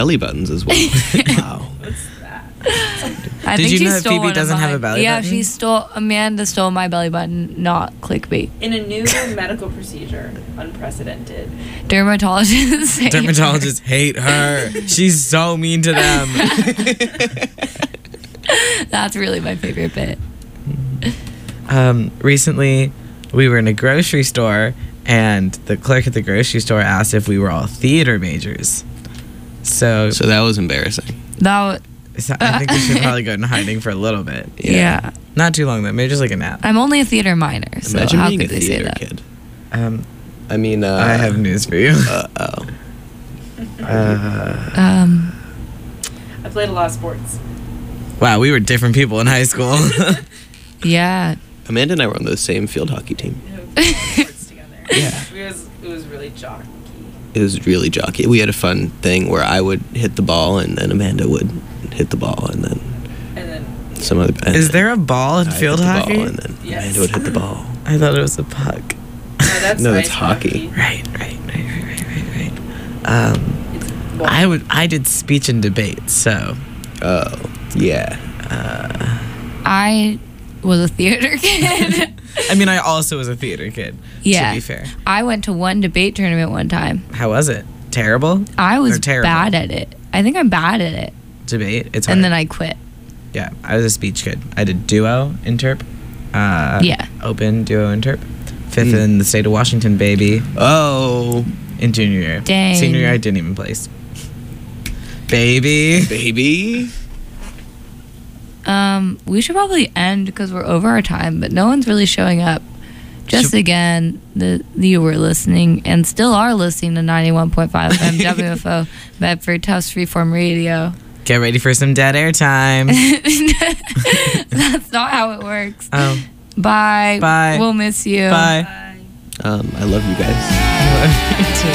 belly buttons as well. Wow. What's that? Did you know that stole Phoebe one of doesn't have a mine. belly button? Amanda stole my belly button, not clickbait. In a new medical procedure, unprecedented. Dermatologists Hate her. She's so mean to them. That's really my favorite bit. Recently, we were in a grocery store, and the clerk at the grocery store asked if we were all theater majors. So that was embarrassing. I think we should probably go in hiding for a little bit. Yeah. Not too long, though. Maybe just like a nap. I'm only a theater minor, so Imagine how being could a they say theater that? kid. I have news for you. I played a lot of sports. Wow, we were different people in high school. Yeah. Amanda and I were on the same field hockey team. We played sports together. Yeah. It was really jockey. It was really jockey. We had a fun thing where I would hit the ball and then Amanda would hit the ball and then some other. Is there a ball in field hockey? And then Amanda would hit the ball. I thought it was a puck. No, that's hockey. Right. I did speech and debate, so. Oh, yeah. I was a theater kid. I mean, I also was a theater kid, Yeah. to be fair. I went to one debate tournament one time. How was it? Terrible? I was terrible? bad at it. I think I'm bad at it. Debate? It's hard. And then I quit. Yeah, I was a speech kid. I did duo interp. Yeah. Open duo interp. Fifth in the state of Washington, baby. Oh. In junior year. Dang. Senior year, I didn't even place. Baby. We should probably end because we're over our time, but no one's really showing up. Just again, you were listening and still are listening to 91.5 FM WFO Bedford Tufts Freeform Radio. Get ready for some dead air time. That's not how it works. Oh. Bye. Bye. We'll miss you. Bye. I love you guys. I love you too.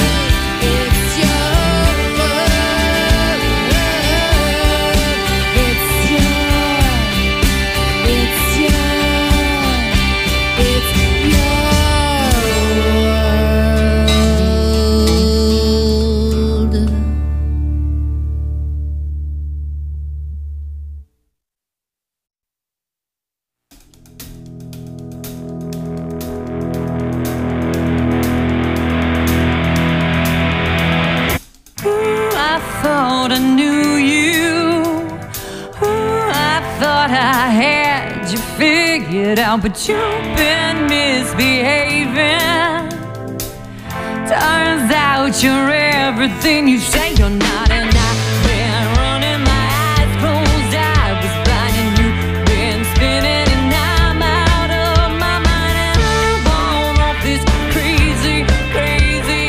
But you've been misbehaving. Turns out you're everything you say you're not, and I've been running my eyes closed. I was blind and you've been spinning, and I'm out of my mind, and I'm on off this crazy, crazy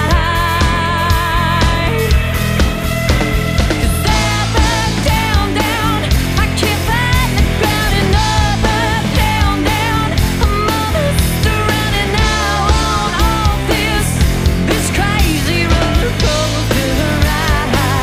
ride. 'Cause up, down, down, I can't find the ground, and up, down, down, I'm all surrounded now on off this crazy roller coaster ride.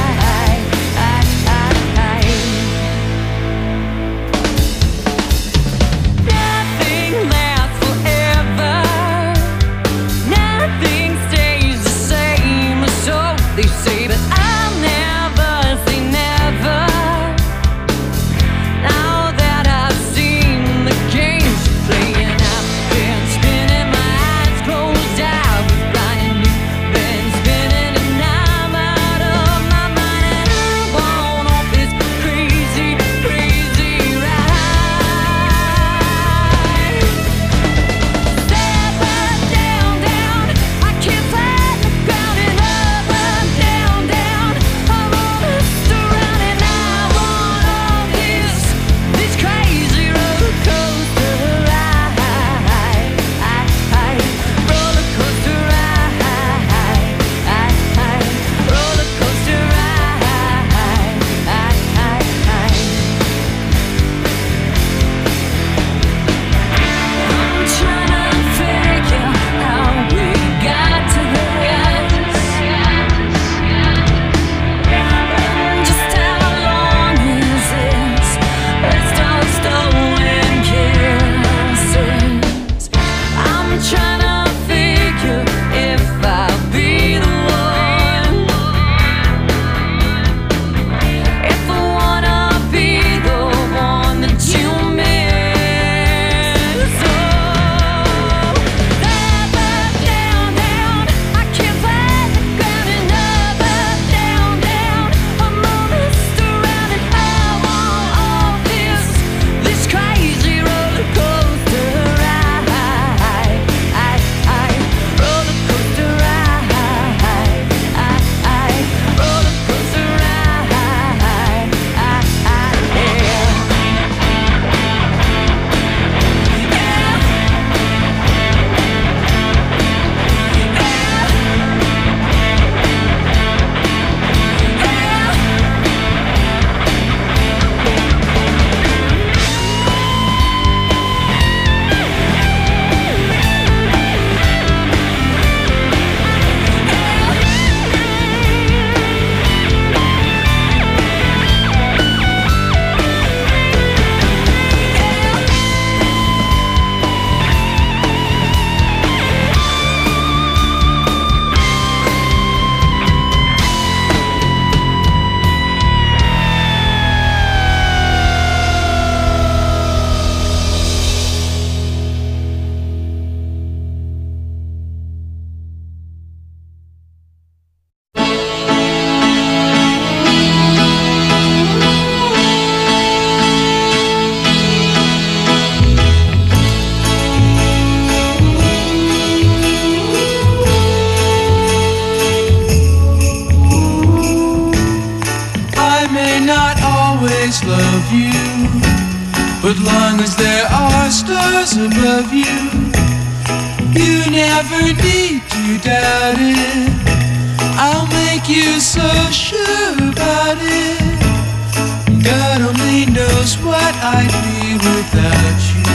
always love you, but long as there are stars above you, you never need to doubt it. I'll make you so sure about it. God only knows what I'd be without you.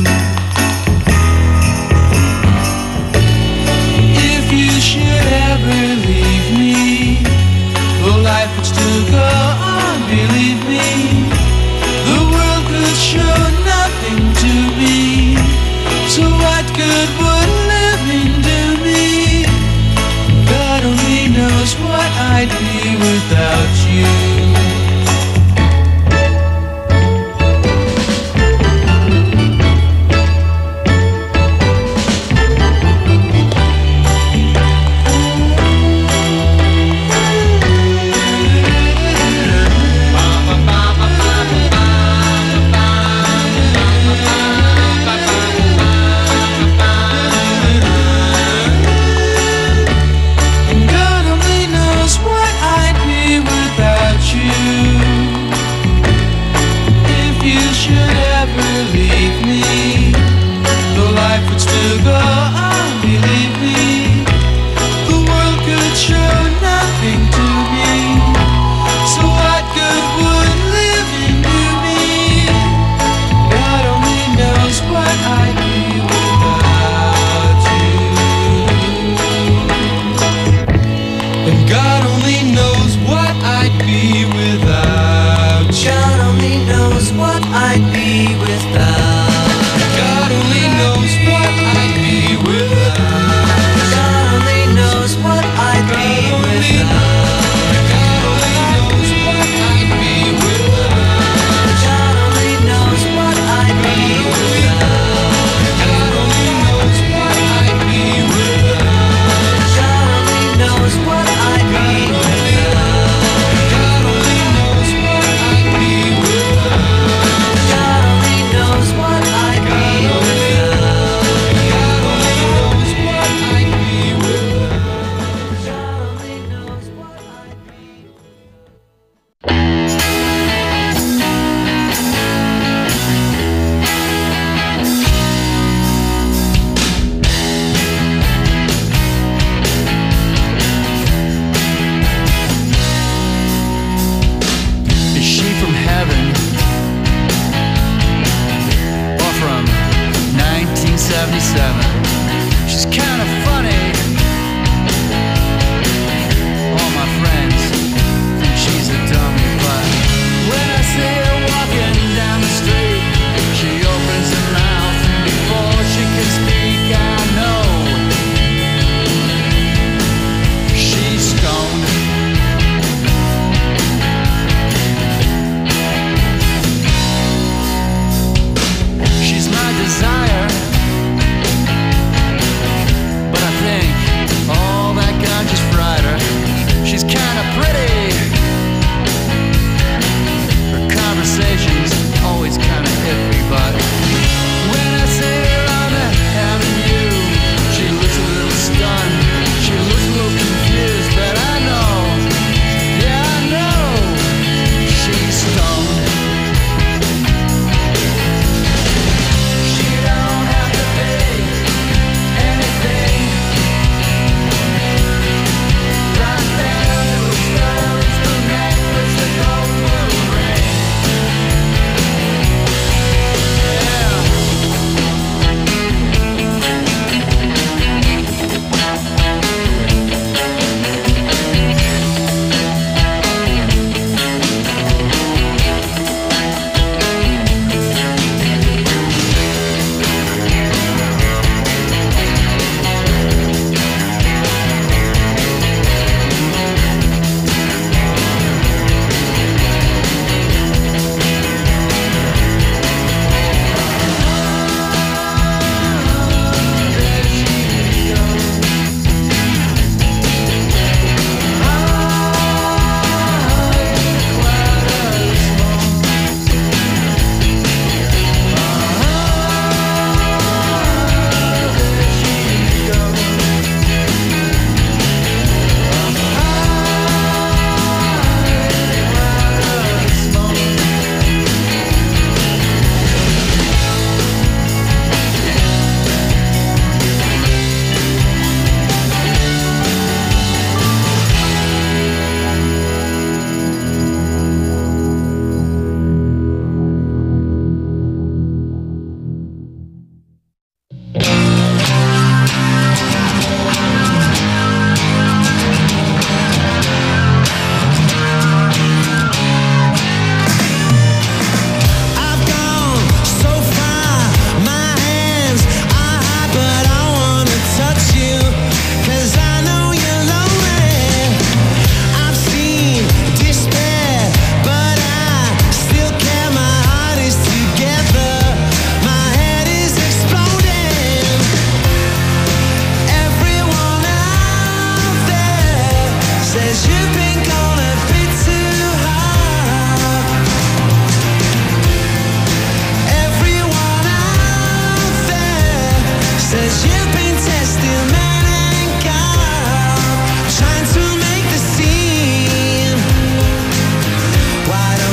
If you should ever leave me, well, life would still go on, believe me. The world could show nothing to me, so what good would living do me? God only knows what I'd be without you. God only knows what I'd be without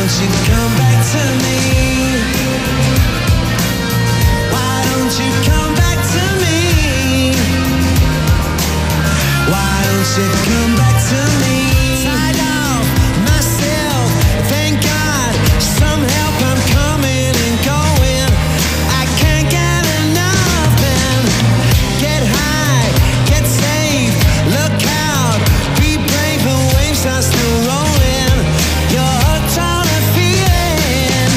don't you come back to me? Why don't you come back to me? Why don't you come back to me? Tied off myself, thank God, some help, I'm coming and going. I can't get enough, man. Get high, get safe, look out, be brave, the waves are still rolling. You're hooked on a feeling.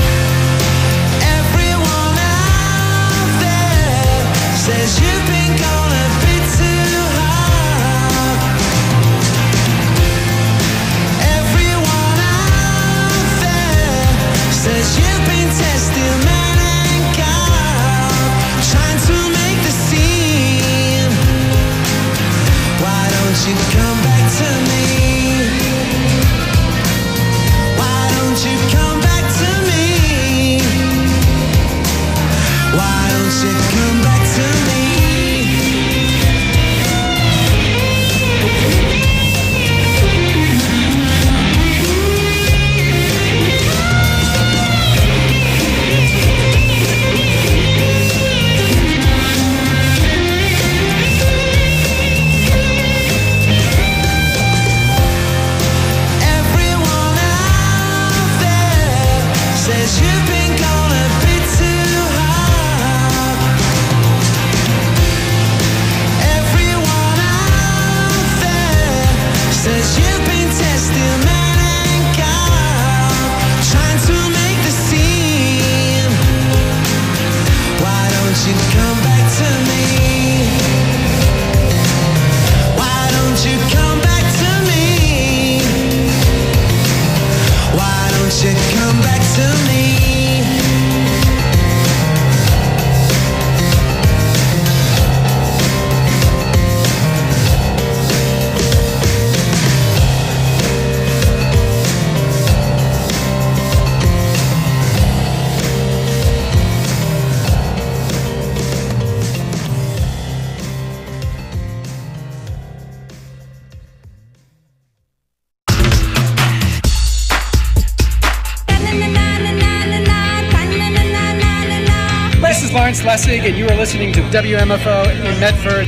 Everyone out there says you've been gone a bit too hard. Everyone out there says you've been testing man and God, trying to make the scene. Why don't you come back to me? Why don't you come back to me? Why don't you come back to me? Everyone out there says you've been gone a bit too hard. Everyone out there says you've been testing man and God, trying to make the scene. Why don't you come back to me? Why don't you come back to me? Why don't you come back to me? This is Lawrence Lessig, and you are listening to WMFO in Medford,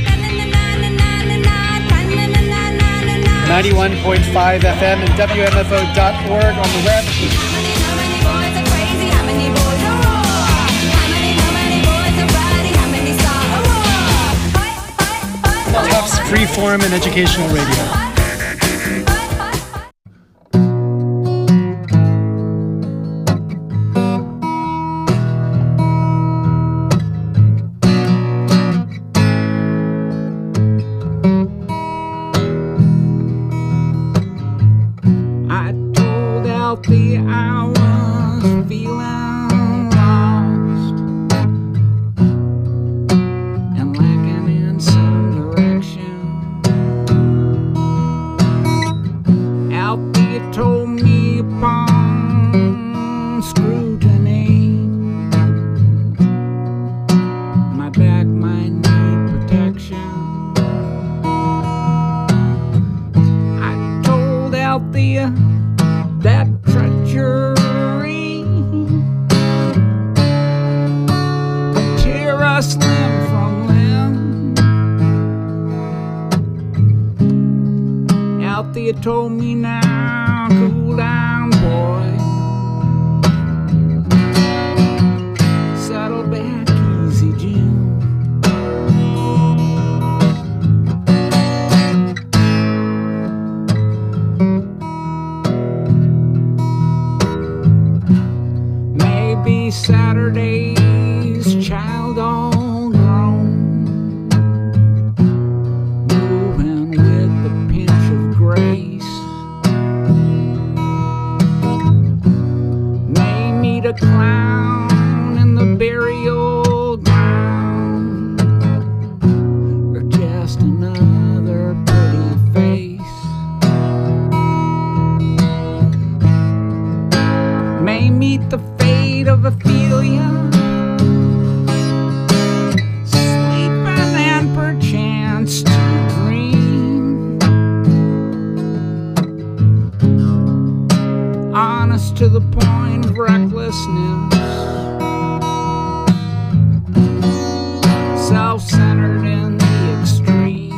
91.5 FM and WMFO.org on the web. Tufts Freeform and Educational Radio. I told Alfie I was feeling lost and lacking in some direction. Alfie told me upon scrutiny my back might need protection. I told Althea that treachery could tear us limb from limb. Althea told me now, cool down, boy. Settle back easy, Jim. Maybe Saturday's child all grown, moving with a pinch of grace. May meet a clown in the burial ground, or just another pretty face. May meet the fate of Ophelia, sleeping and perchance to dream on honest to the point of recklessness, self-centered in the extreme.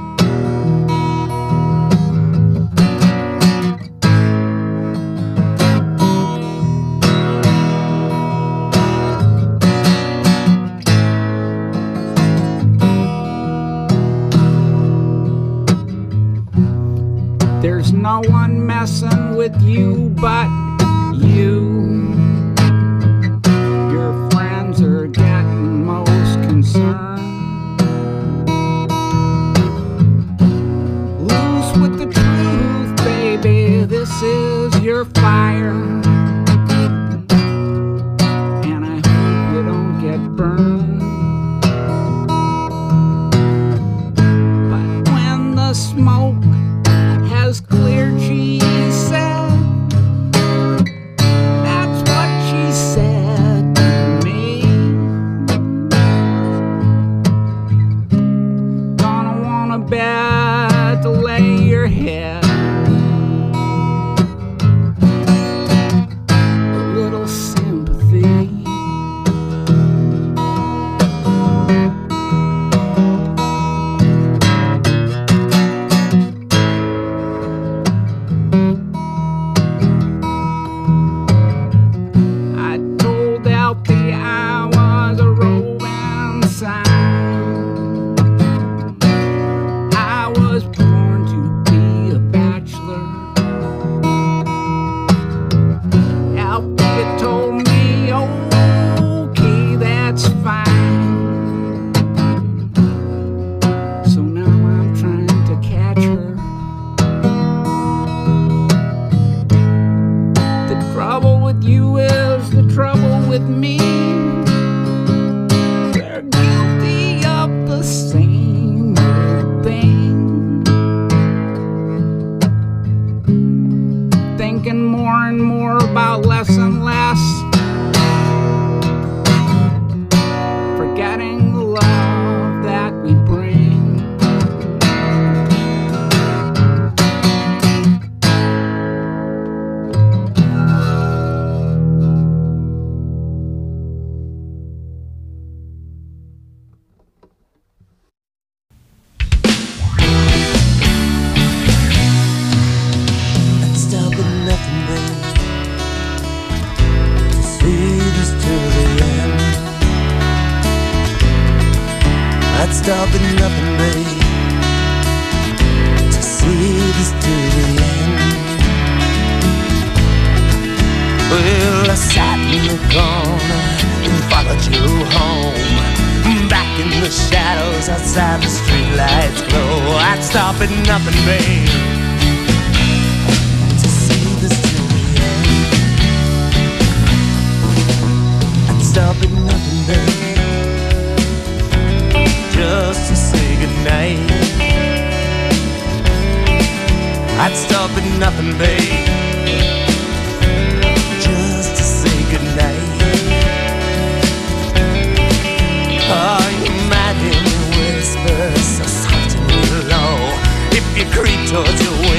There's no one messing with you but you. Your friends are getting most concerned. Loose with the truth, baby, this is your fire. And I hope you don't get burned. But when the smoke has cleared, she said, that's what she said to me. Gonna want a bed to lay your head, a little sympathy. Stop at nothing, babe, to see this to the end. Well, I sat in the corner and followed you home. Back in the shadows outside the streetlights glow. I'd stop at nothing, babe, to see this to the end. I'd stop at nothing, babe, just to say goodnight. I'd stop at nothing, babe, just to say goodnight. Oh, you might hear me whisper so soft and low if you creep towards your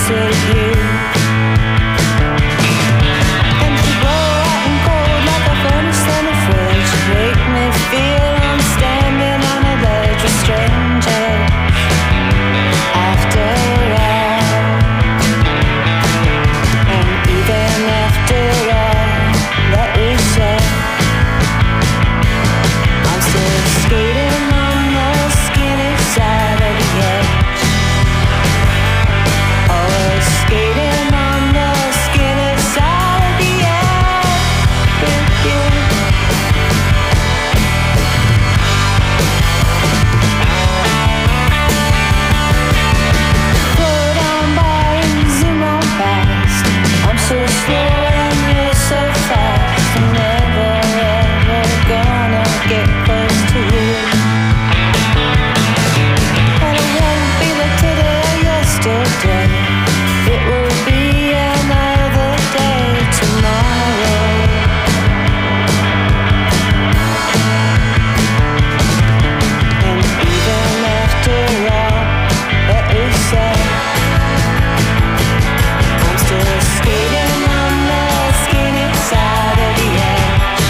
closer to you. And to blow hot and cold like a furnace in a fridge, make me feel I'm standing on a ledge with strangers. After all, and even after all that we said, I'm still skating on the skinny side of the edge. Always skating on the skinny side of the edge with you. Put on by and zoom on past. I'm so slow and you're so fast. I'm never ever gonna get close to you. And it won't be like today, yesterday. It will be another day tomorrow. And even after all that we said, I'm still skating on the skinny side of the edge.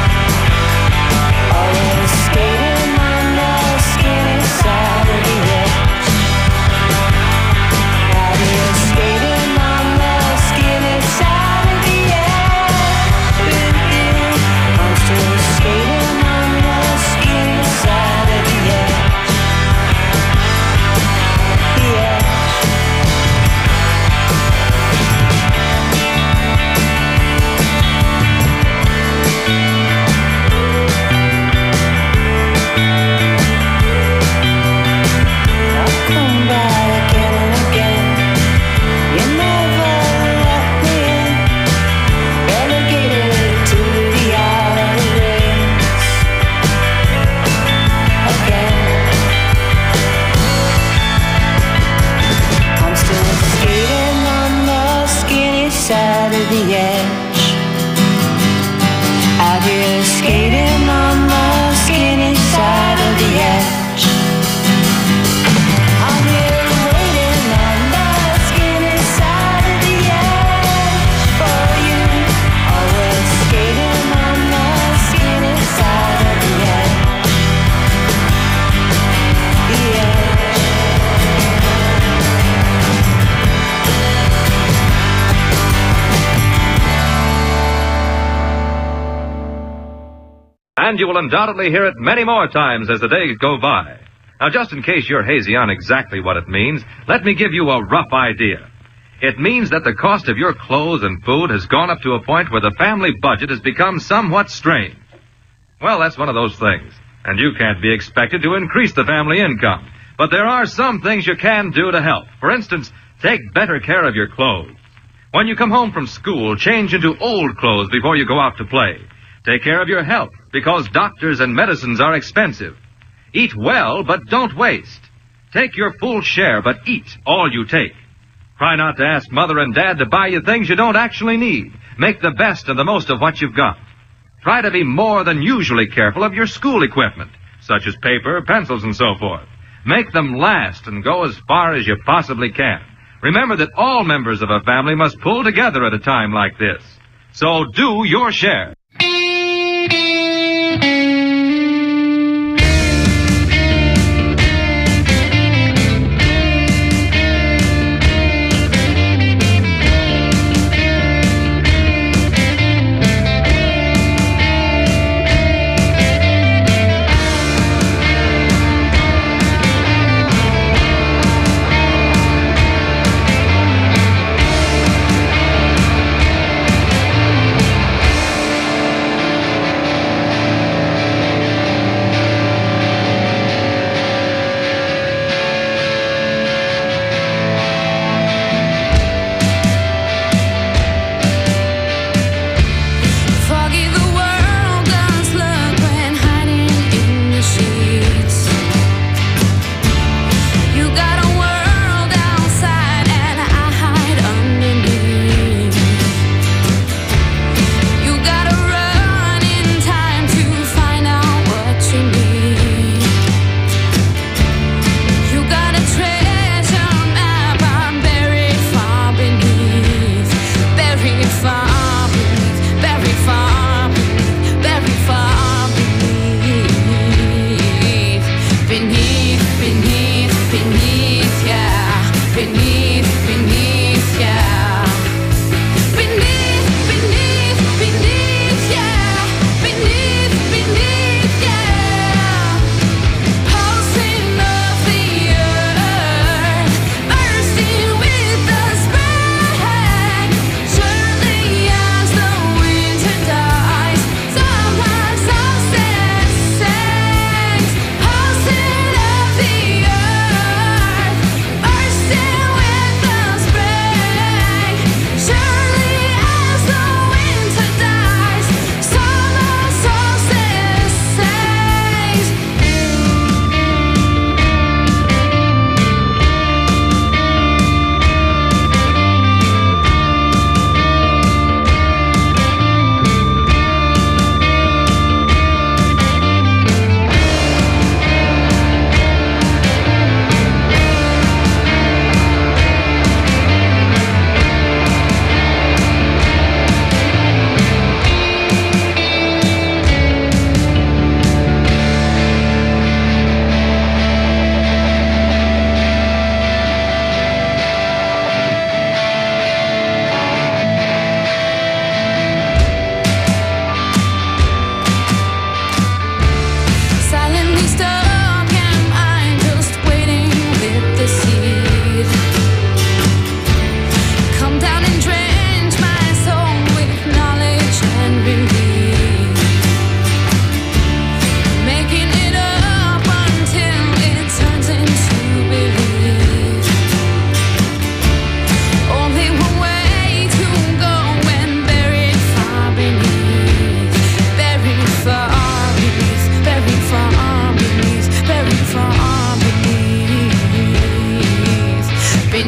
Always skating on the skinny side of the edge. Out here skating on the skinny side of the edge with you. I'm still skating on the skinny side of the edge. The edge. I'll come back again and again. You never let me in. Relegated to the outer rings again. I'm still skating on the skinny side of the edge. Out here skating on the skinny side of the edge. I'm here waiting on the skinny side of the edge for you. Always skating on the skinny side of the edge. The edge. And you will undoubtedly hear it many more times as the days go by. Now, just in case you're hazy on exactly what it means, let me give you a rough idea. It means that the cost of your clothes and food has gone up to a point where the family budget has become somewhat strained. Well, that's one of those things, and you can't be expected to increase the family income. But there are some things you can do to help. For instance, take better care of your clothes. When you come home from school, change into old clothes before you go out to play. Take care of your health, because doctors and medicines are expensive. Eat well, but don't waste. Take your full share, but eat all you take. Try not to ask Mother and Dad to buy you things you don't actually need. Make the best and the most of what you've got. Try to be more than usually careful of your school equipment, such as paper, pencils, and so forth. Make them last and go as far as you possibly can. Remember that all members of a family must pull together at a time like this. So do your share.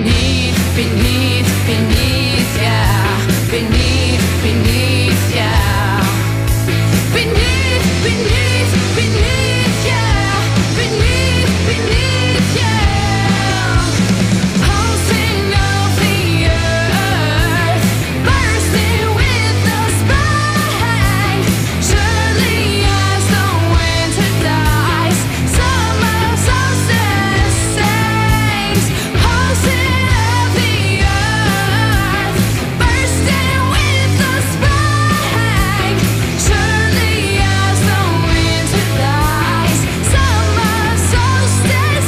beneath, beneath, beneath, yeah. Beneath, beneath, yeah. Beneath, beneath, beneath, yeah. Beneath, beneath, yeah. Pulsing of the earth, bursting with the spring. Surely as the winter dies, summer solstice sings. Pulsing of the earth, bursting with the spring. Surely as the winter dies, summer solstice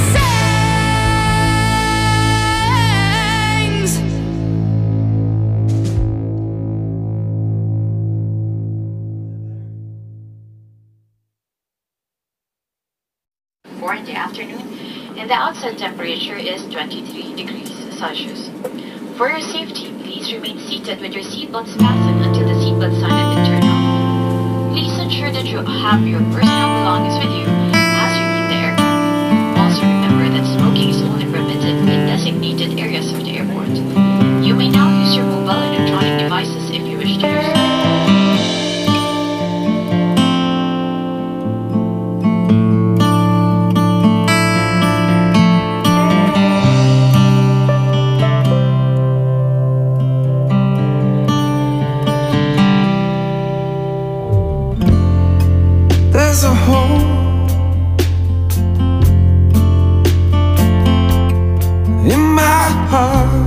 sings. For in the afternoon, and the outside temperature is 23 degrees Celsius. For your safety, please remain seated with your seatbelts fastened until the seatbelt sign has been turned off. Please ensure that you have your personal belongings with you as you leave the aircraft. Also remember that smoking is only permitted in designated areas of the airport. You may now use your mobile electronic devices if you wish to do so. There's a hole in my heart.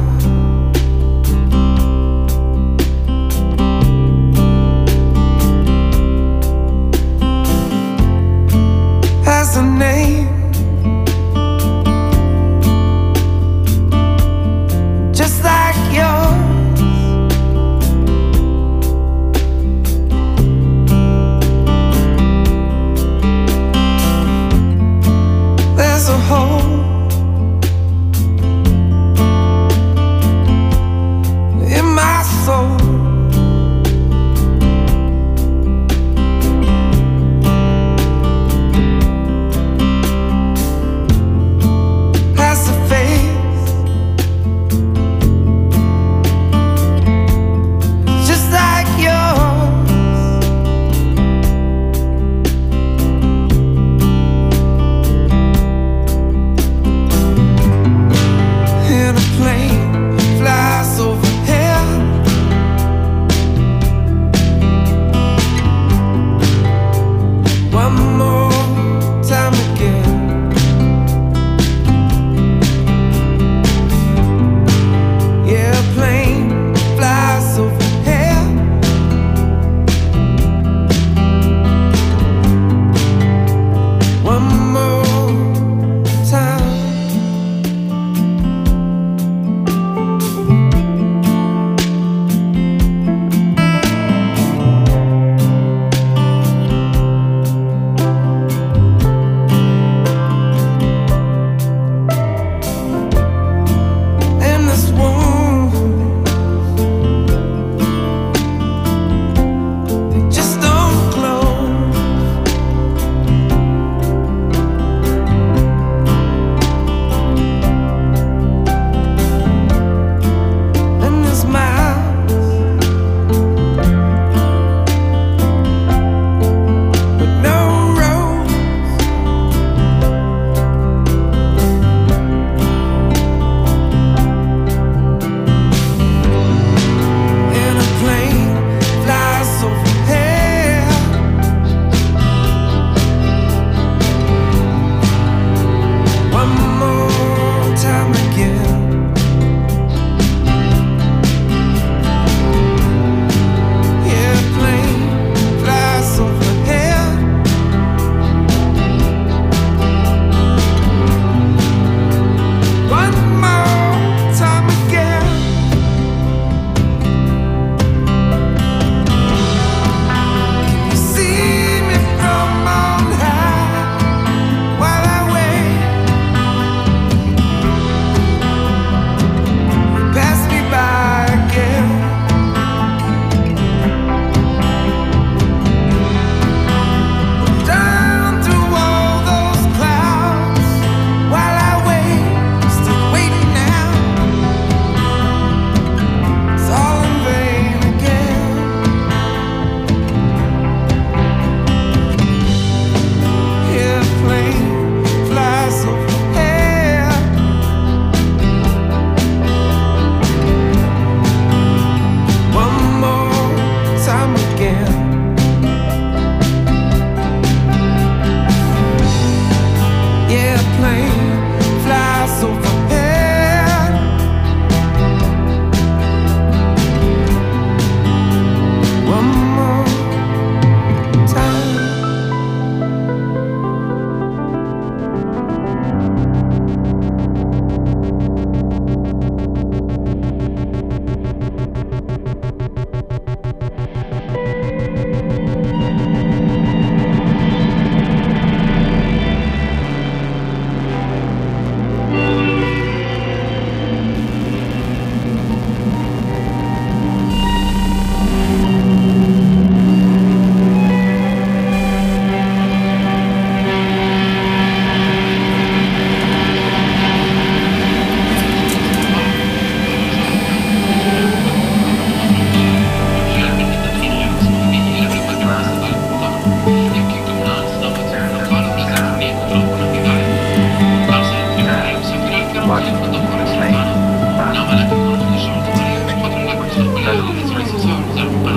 Has a name, just like yours. There's a hole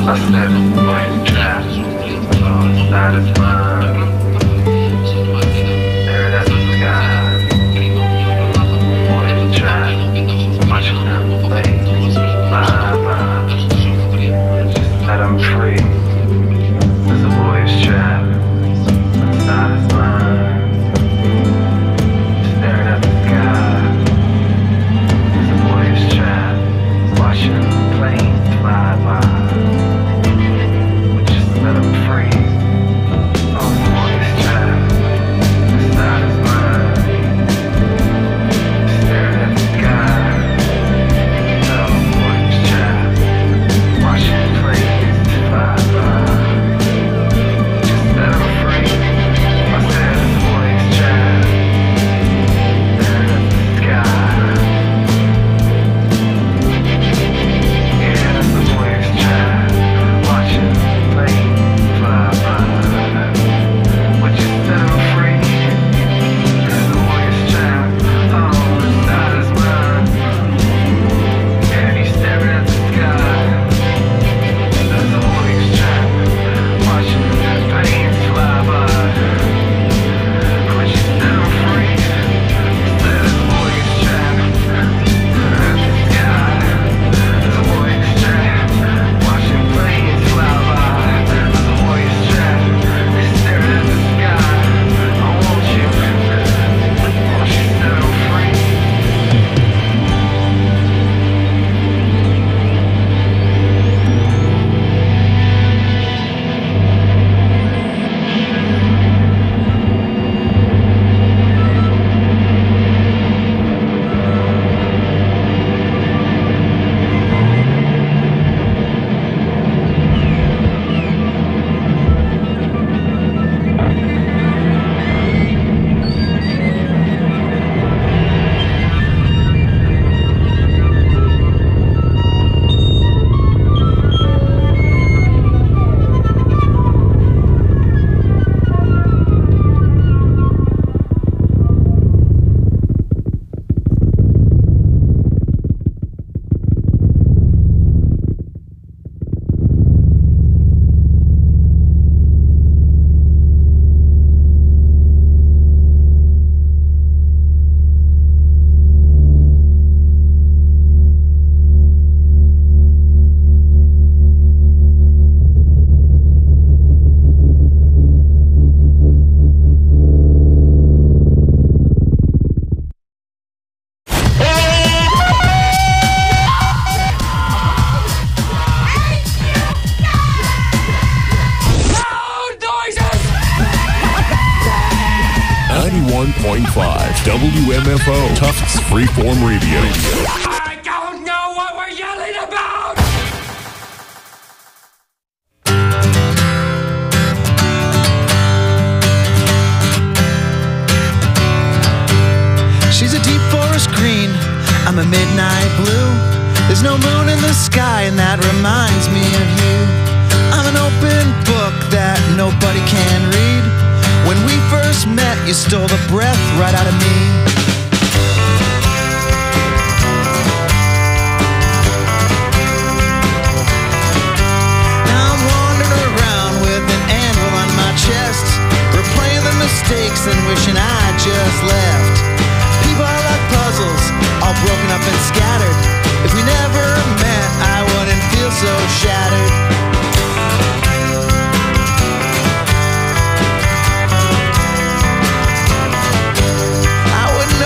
WMFO, Tufts Freeform Radio. I don't know what we're yelling about! She's a deep forest green, I'm a midnight blue. There's no moon in the sky and that reminds me of you. I'm an open book that nobody can read. When we first met, you stole the breath right out of me. Now I'm wandering around with an anvil on my chest, replaying the mistakes and wishing I just left. People are like puzzles, all broken up and scattered. If we never met, I wouldn't feel so shattered. I would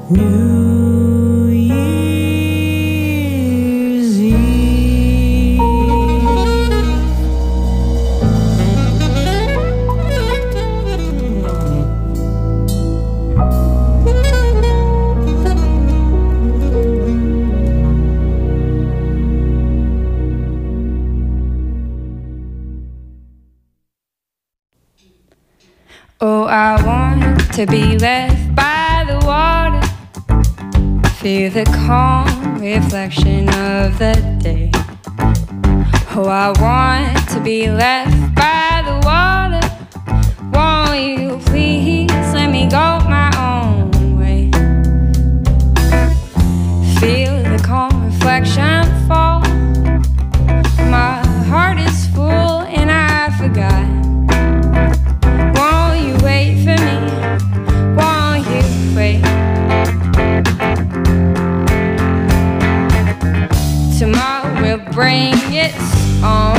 New Year's Eve. Oh, I want to be left by the water, feel the calm reflection of the day. Oh, I want to be left by the water. Won't you please let me go my own way? Feel the calm reflection fall. My heart is full and I forgot. Won't you wait for me? Won't you wait? Tomorrow will bring its own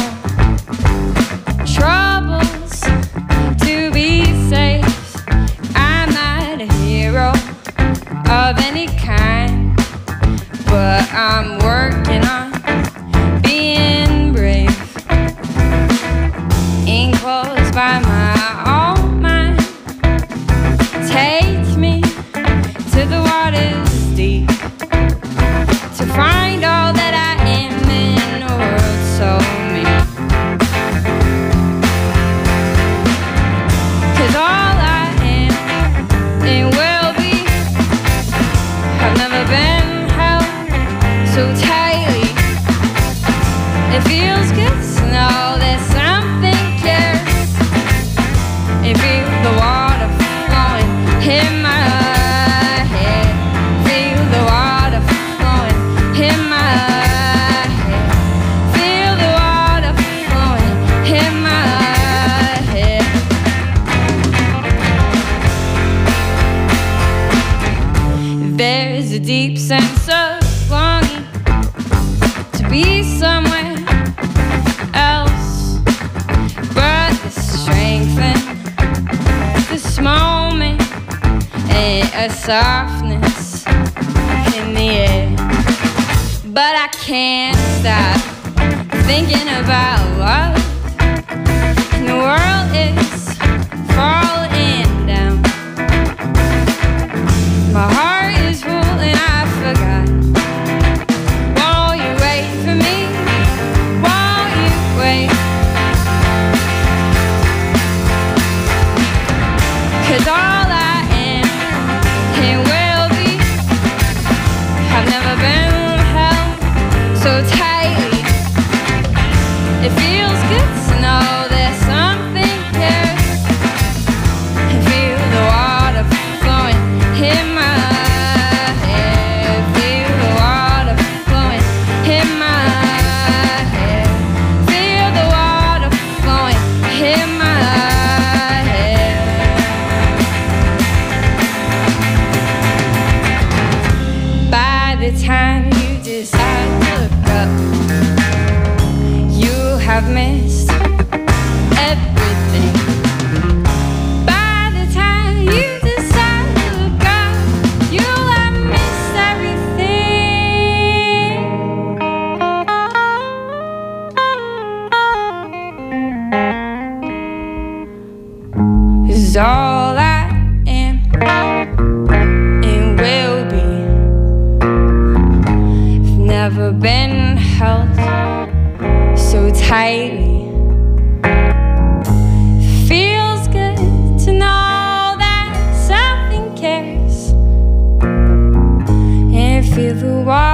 troubles to be safe. I'm not a hero of any kind, but I'm working on being brave. Enclosed by my own mind, take me to the water's deep to find all that I am in a world so mean. 'Cause all I am and will be have never been held so tightly. It feels good to know that something cares. It feels the water flowing in my head. Feel the water flowing in my head. Feel the water flowing in my head. There's a deep sense of longing to be somewhere else, but the strength in this moment and a softness in the air. But I can't stop thinking about love, and the world is falling down. My heart is full and I forgot. Won't you wait for me? Won't you wait? 'Cause all I am and will be have never been held so tightly. It feels good to know that something cares. And feel the water flowing in my head. Feel the water flowing in my head. Feel the water flowing in my head. By the time you decide to look up, you have missed everything. By the time you decide to look up, you'll have missed everything. 'Cause all I am and will be have never been held so tightly. Feels good to know that something cares. And feel the water